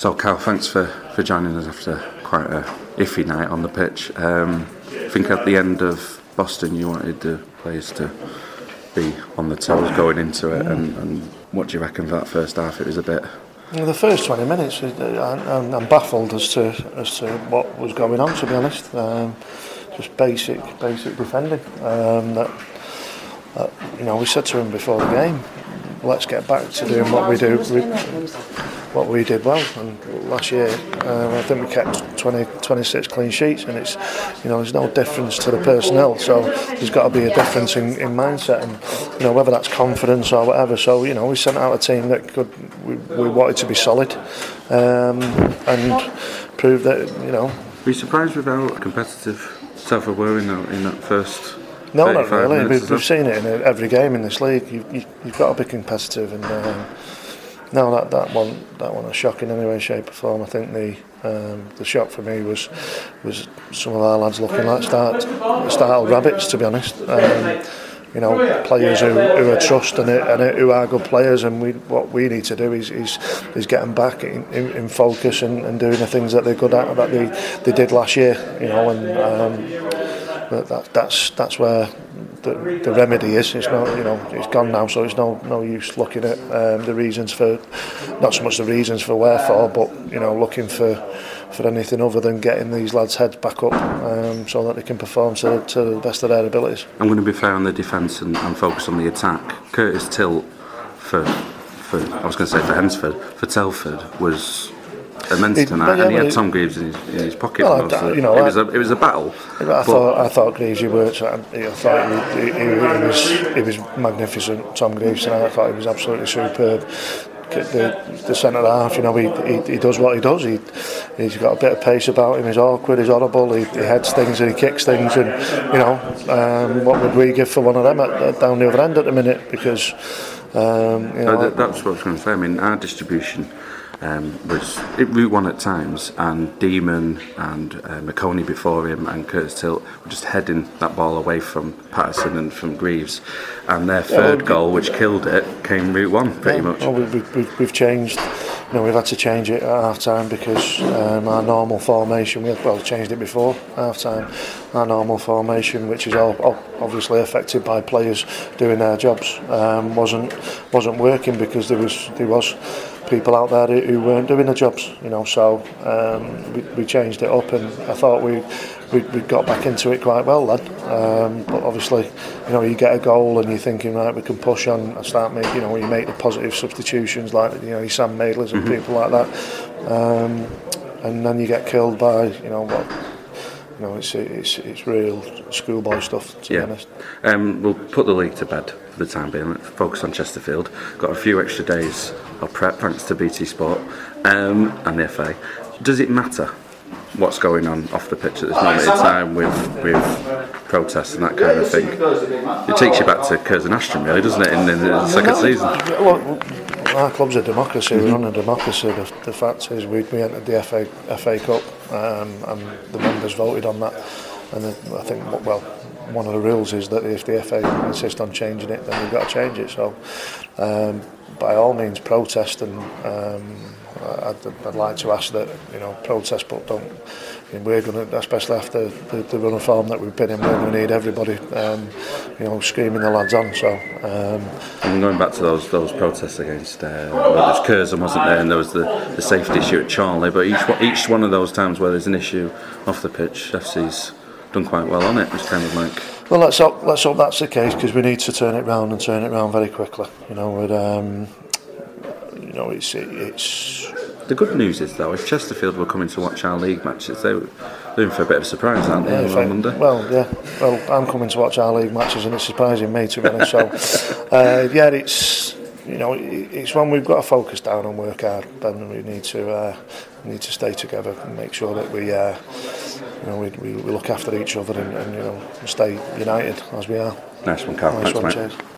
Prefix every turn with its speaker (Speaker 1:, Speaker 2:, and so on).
Speaker 1: So, Cal, thanks for joining us after quite a iffy night on the pitch. I think at the end of Boston you wanted the players to be on the toes going into it, and what do you reckon of that first half? It was a bit...
Speaker 2: Well, the first 20 minutes, I'm baffled as to what was going on, to be honest. Just basic defending. We said to him before the game, let's get back to doing what we did well. And last year, I think we kept 26 clean sheets, and it's, there's no difference to the personnel. So there's got to be a difference in mindset, and whether that's confidence or whatever. So we sent out a team that we wanted to be solid, and prove that
Speaker 1: Were you surprised with how competitive Telford were in that first?
Speaker 2: No, not really. We've seen it in every game in this league. You've got to be competitive, and no, that one a shock in any way, shape or form. I think the shock for me was some of our lads looking like startled rabbits, to be honest. Players who are trust and who are good players, and what we need to do is get them back in focus and doing the things that they're good at, that they did last year. That's where the remedy is. It's not, it's gone now, so it's no use looking at the reasons for, not so much the reasons for wherefore, but looking for anything other than getting these lads' heads back up, so that they can perform to the best of their abilities.
Speaker 1: I'm going to be fair on the defence and focus on the attack. Curtis Tilt for Hensford, for Telford was immense tonight, and he had Tom Greaves in his pocket.
Speaker 2: Well,
Speaker 1: it was a battle.
Speaker 2: I thought Greaves worked. I thought he was magnificent. Tom Greaves tonight, I thought he was absolutely superb. The centre half, he does what he does. He's got a bit of pace about him. He's awkward. He's horrible. He heads things and he kicks things. And what would we give for one of them down the other end at the minute? Because
Speaker 1: that's what I was going to say. I mean, our distribution was Route 1 at times, and Demon and McConey before him and Curtis Tilt were just heading that ball away from Patterson and from Greaves, and their third goal, which killed it, came Route 1 pretty much.
Speaker 2: Well, we've changed. We've had to change it at half time because our normal formation, we changed it before half time. Our normal formation, which is all obviously affected by players doing their jobs, wasn't working because there was people out there who weren't doing the jobs, so we changed it up, and I thought we got back into it quite well then, but obviously you get a goal and you're thinking, right, we can push on and start making, you make the positive substitutions like your Sam Maidlers and people like that, and then you get killed by it's real schoolboy stuff, to be honest.
Speaker 1: We'll put the league to bed for the time being. Let's focus on Chesterfield. Got a few extra days of prep thanks to BT Sport and the FA. Does it matter what's going on off the pitch at this moment in time with protests and that kind of thing? It takes you back to Curzon Ashton, really, doesn't it, in the second season?
Speaker 2: Well, our club's a democracy. We run a democracy. The fact is, we entered the FA Cup, and the members voted on that. And I think, one of the rules is that if the FA insist on changing it, then we've got to change it. So, by all means, protest, and I'd like to ask that protest, but don't. We're going to, especially after the run of form that we've been in, we're going to need everybody, screaming the lads on. So,
Speaker 1: and going back to those protests against, there was Curzon, wasn't there, and there was the safety issue at Charnley. But each one of those times where there's an issue off the pitch, FC's done quite well on it. It's kind of like.
Speaker 2: Well, let's hope that's the case, because we need to turn it round very quickly. It's.
Speaker 1: The good news is, though, if Chesterfield were coming to watch our league matches, they're in for a bit of a surprise, aren't they, on Monday?
Speaker 2: Well, I'm coming to watch our league matches, and it's surprising me, to be honest. So, it's when we've got to focus down and work hard, then we need to stay together and make sure that we look after each other and stay united as we are.
Speaker 1: Nice one, Carl.
Speaker 2: Nice one, cheers.